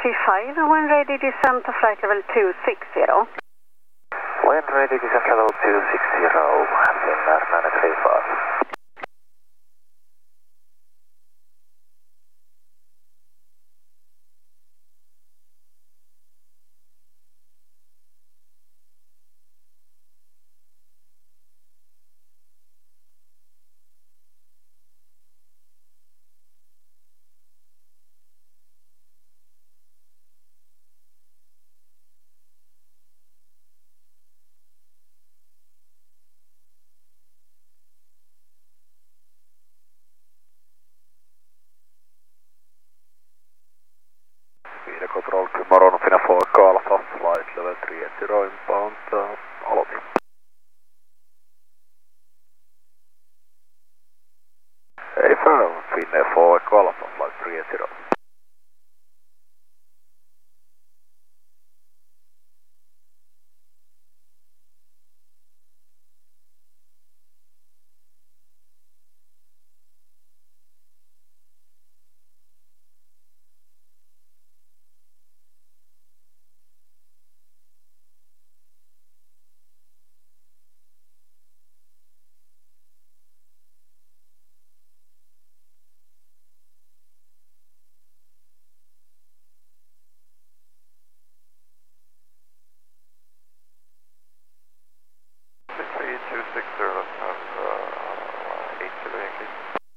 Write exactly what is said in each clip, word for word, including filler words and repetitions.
five, when ready, descend to flight level two six zero. When ready, descent level two six zero, Finnair nine three five. Viida Control tomorrow, Finnair four Alpha, flight level three zero inbound, uh, aloitin. Hey firm, Finnair four Alpha, flight three zero. three two six zero, let's have uh, eight kilo Yankee.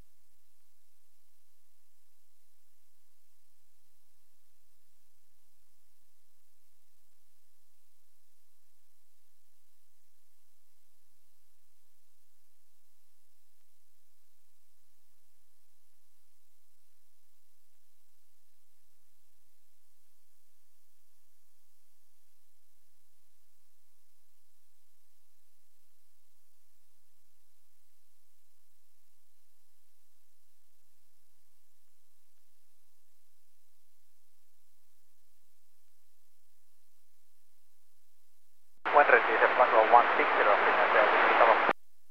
When ready, the flight level one six zero, Finnair Delta.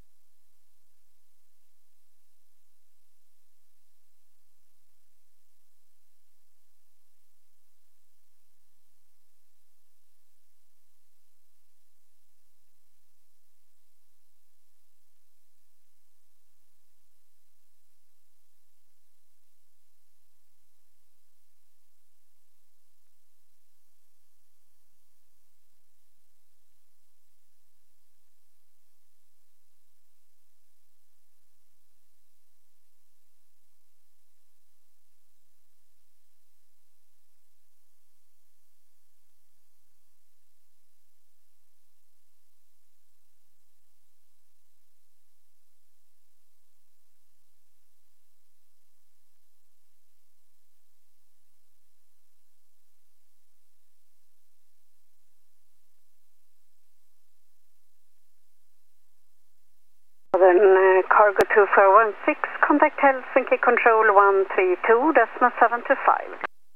Then uh, cargo two four one six, contact Helsinki control one three two, decimal seven two five.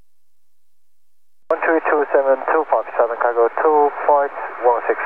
one three two seven two five seven, cargo two five one six.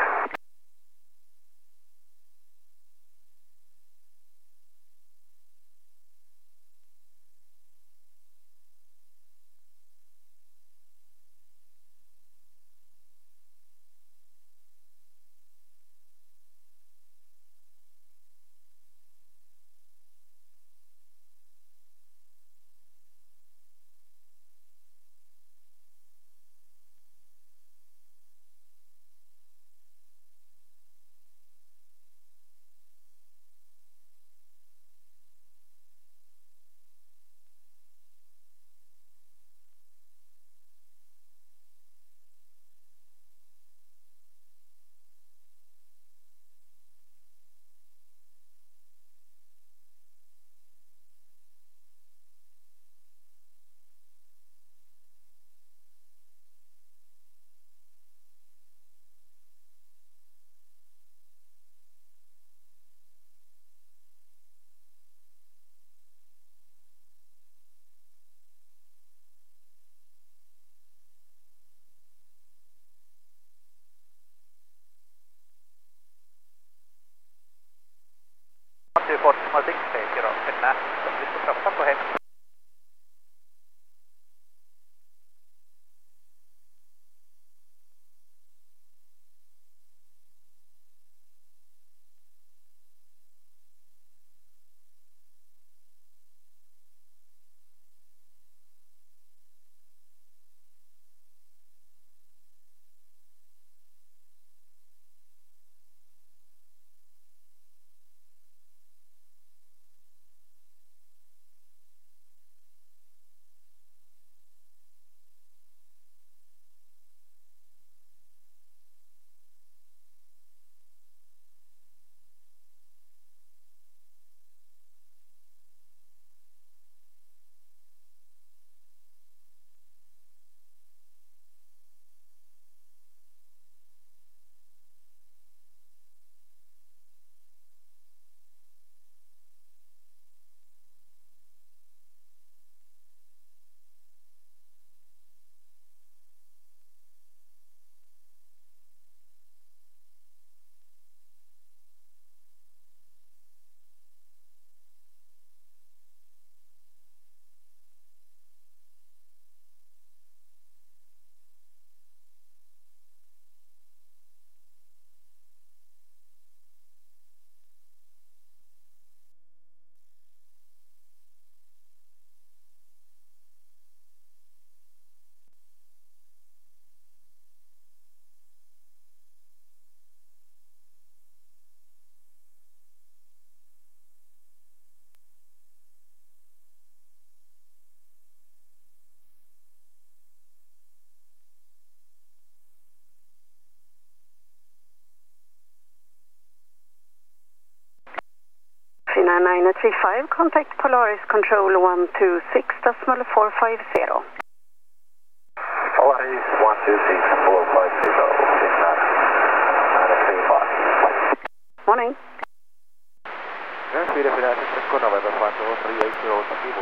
nine three five, contact Polaris Control one two six, decimal four five zero. Polaris one two six, four five zero, nine three five. Morning. Yes, Sweden Finland six November five four three eight zero, Takibu.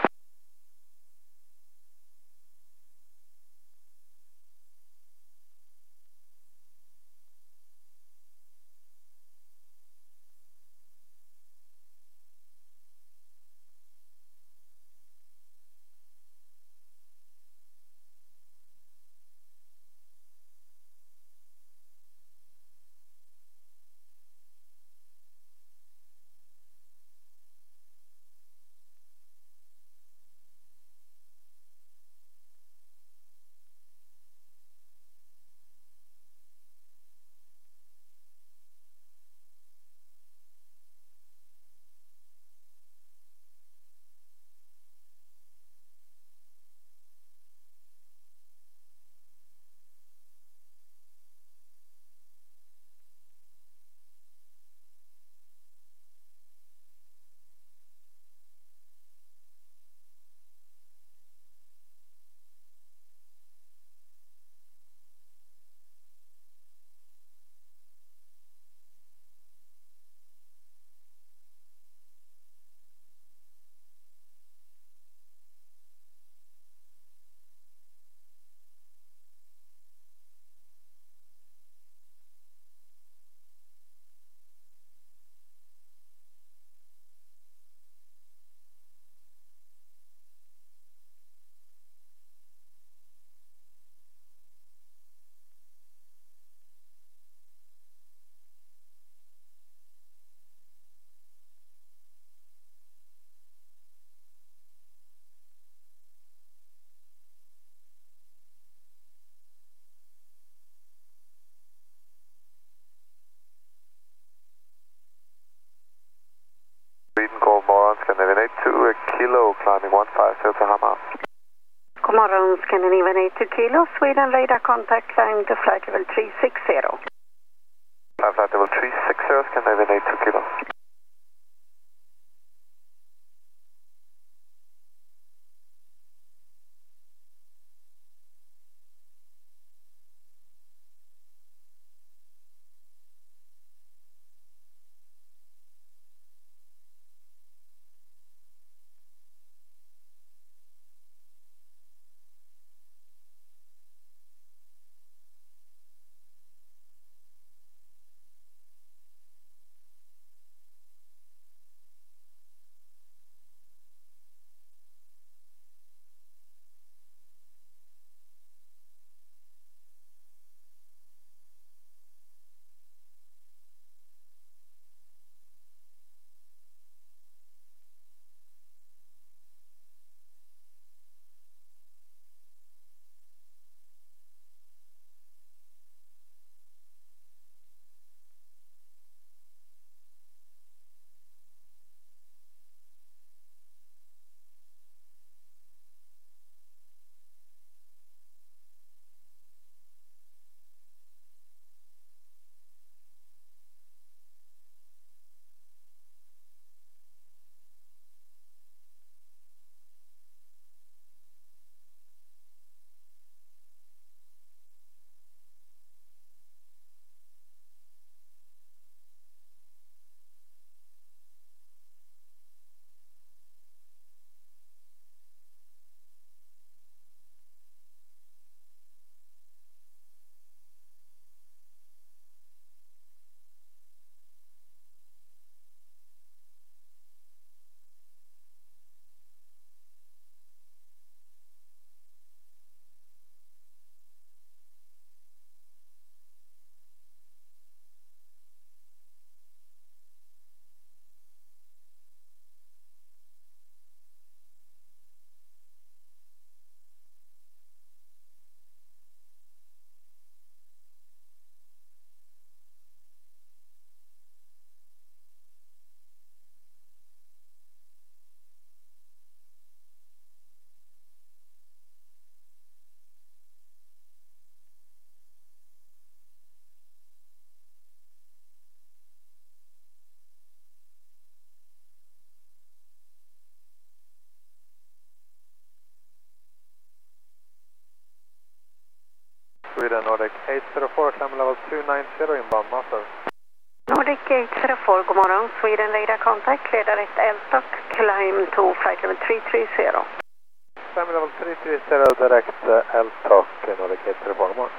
Sweden, god morgon, Scandinavian eight two, kilo, climbing one five zero to Hammarby. God morgon, Scandinavian eight two kilo, Sweden radar contact, climb to flight level three six zero. Flight level three six zero, Scandinavian eight two kilo. Sweden, Nordic eight zero four, climb level two nine zero, inbound master. Nordic eight zero four, god morgon. Sweden radar contact, clear direct Eltok, climb to flight level three three zero. Climb level three three zero, direct uh, Eltok, Nordic eight zero four, god morgon.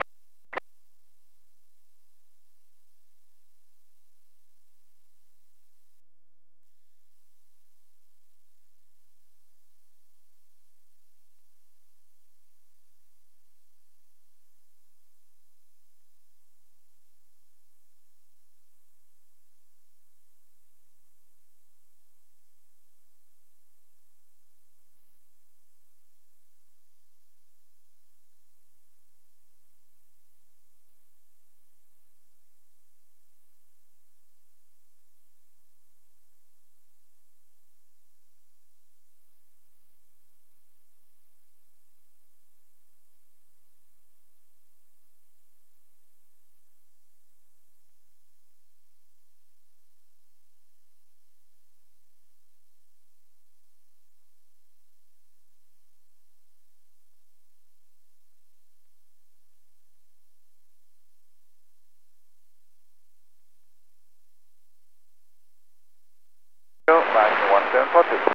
Line one seven four two.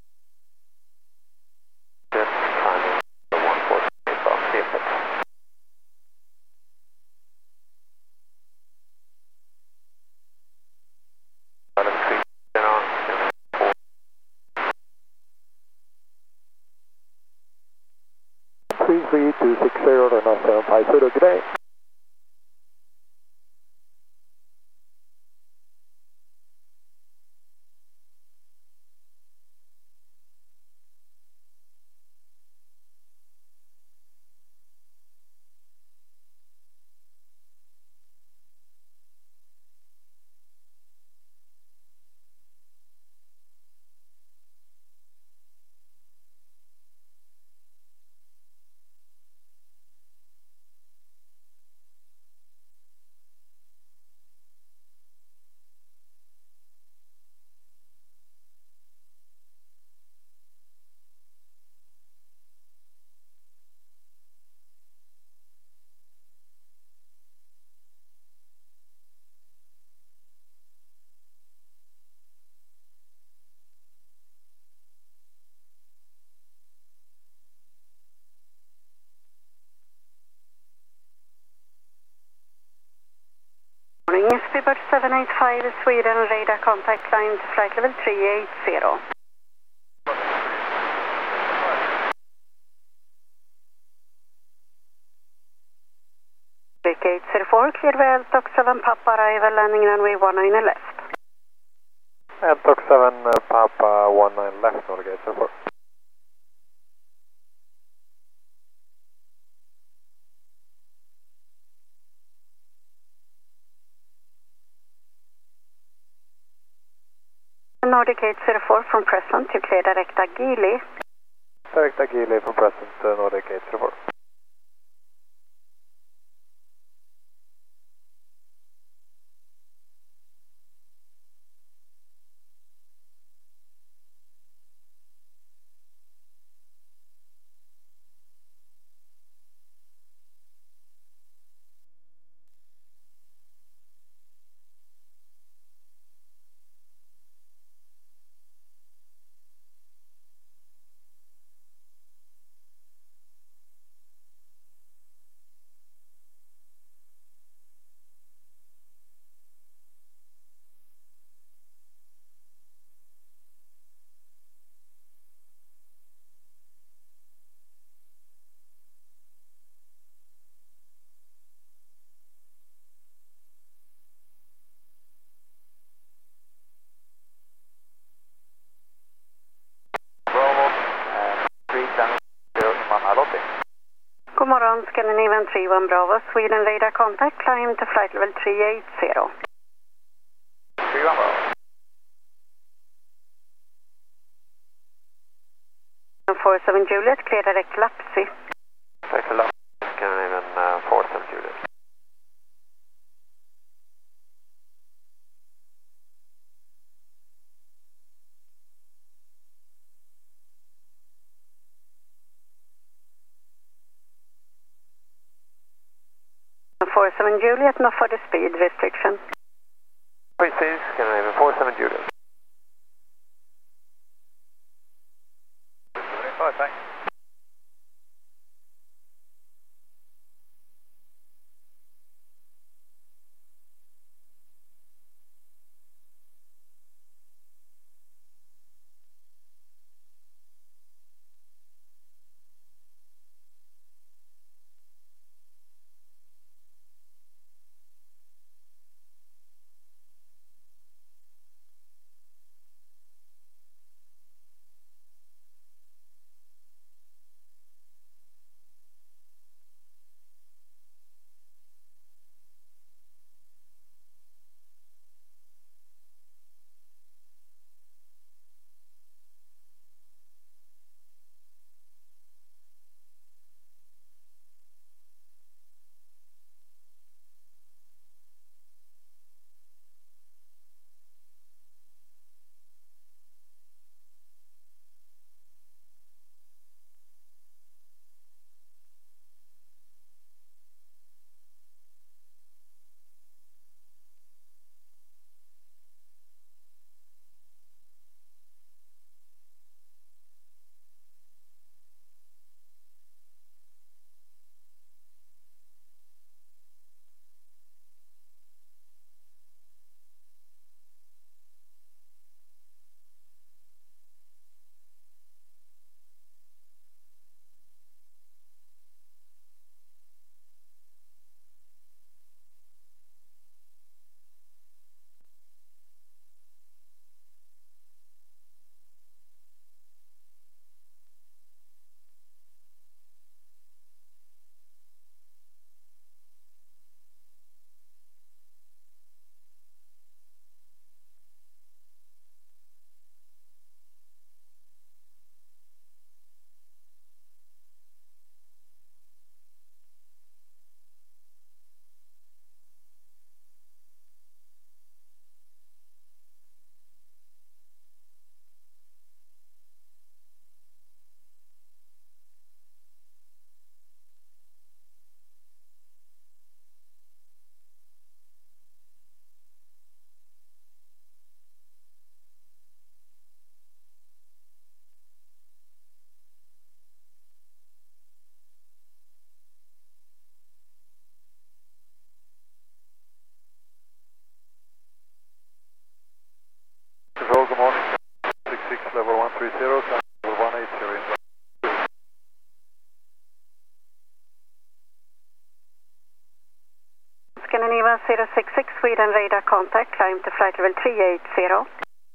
Just climbing one four three from C F X. three three two six zero, runway seven five zero, good day. Morning, Speedbird seven eight five, Sweden radar contact, climb to flight level three eight zero. Nordic eight zero four, clear via Eltok seven Papa, arrival landing runway one nine left. Eltok seven uh, Papa one nine left, Nordic eight zero four. Nordic eight zero four from present, you clear direct Agili. Direct Agili from present, uh, Nordic eight zero four. God morgon, Scandinavian three one Bravo, Sweden radar contact, climb to flight level three eight zero. three one Bravo. four seven Juliet, clear direct Lapsi. Direct Lapsi, Scandinavian uh, four seven Juliet. seven Juliet, not for the speed restriction. Wait, please, Scandinavian four seven Juliet. Oh, thanks. Control, good morning. six six, level one three zero, level one eight zero. Scandinavia zero six six, Sweden radar contact, climb to flight level three eight zero.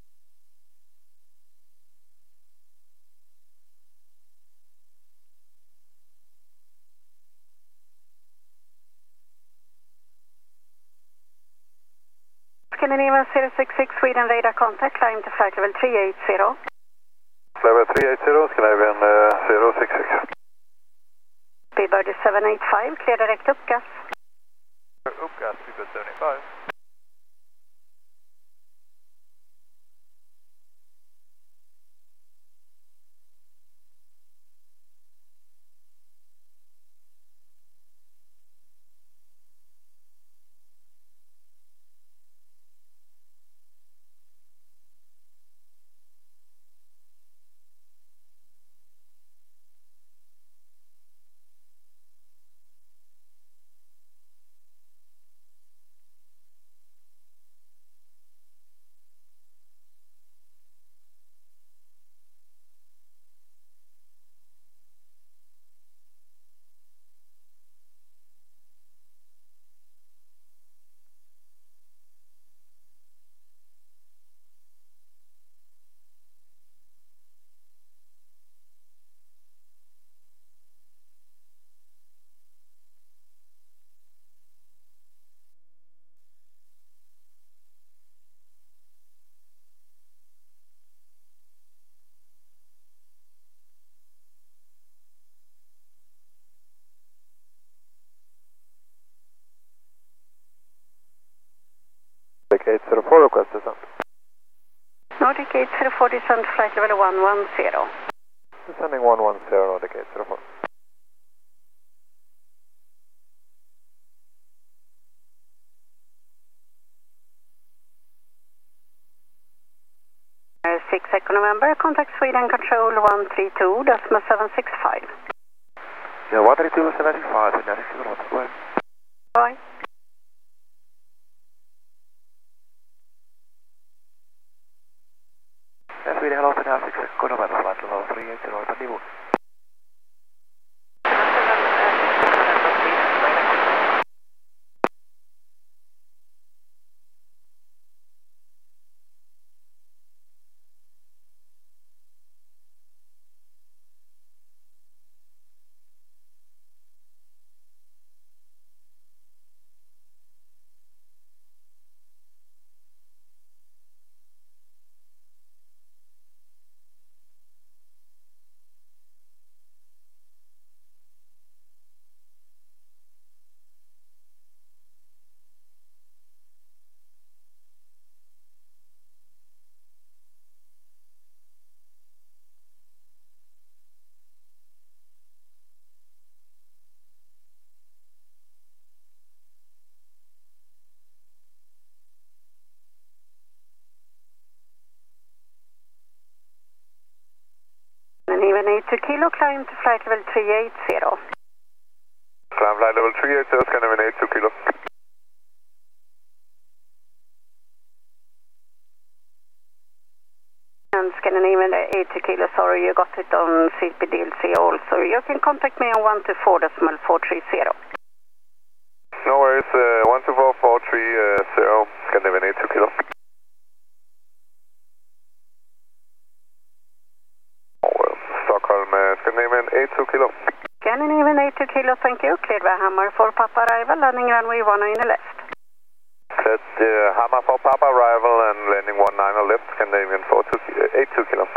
Scandinavia zero six six, Sweden radar contact, climb to flight level three eight zero. Level three eight zero, Scandinavian uh, zero six six. Speedbird seven eight five, clear direct uppgas. Uppgas, Speedbird seventy-five. Nordic eight zero four, request descent. Nordic eight zero four, descent flight level one one zero. Descending one one zero, Nordic eight zero four. Sweden Control one three two, decimal seven six five. Yeah, one three two, seven six five, and that's your order. Bye. Sweden, hello, fantastic. Good over the flight level three eight zero, Panibu. And even eight two kilo, climb to flight level three eight zero. Climb flight level three eight zero, Scandinavian eight two kilo. And Scandinavian eight two kilo, sorry, you got it on C P D L C also. You can contact me on one two four, decimal four three zero. No worries, uh, one two four four three zero, Scandinavian eight two kilo. Stockholm, uh, Scandinavian eight two kilo. Scandinavian eight two kilo, thank you. Cleared by Hammer for Papa arrival, landing runway one nine left. Cleared uh, Hammer for Papa arrival and landing one nine left, Scandinavian eight two kilo.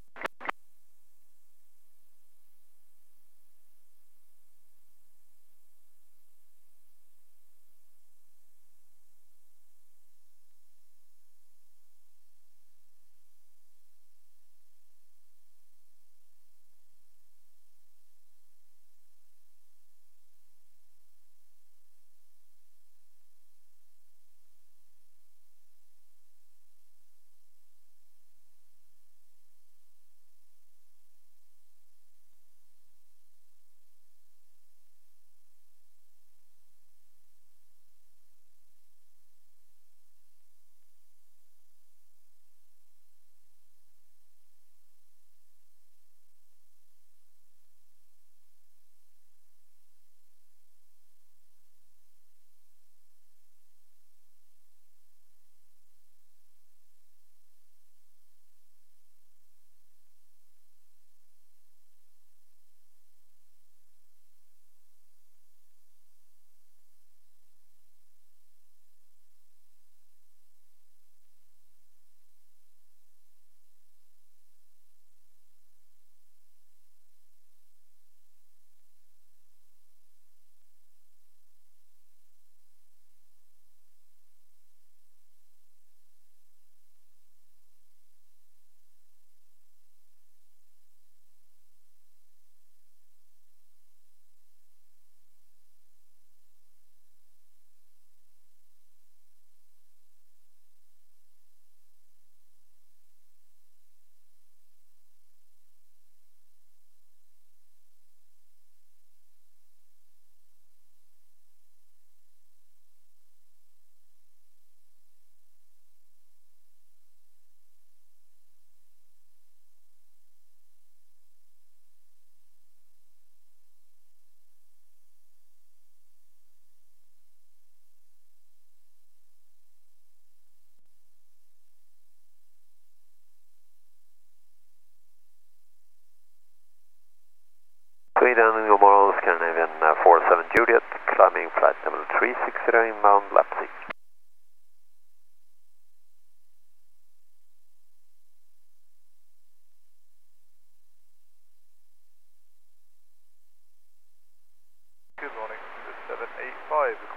Sweden, good morning, Scandinavian uh, four seven Juliet, climbing flight level three six zero inbound Leipzig.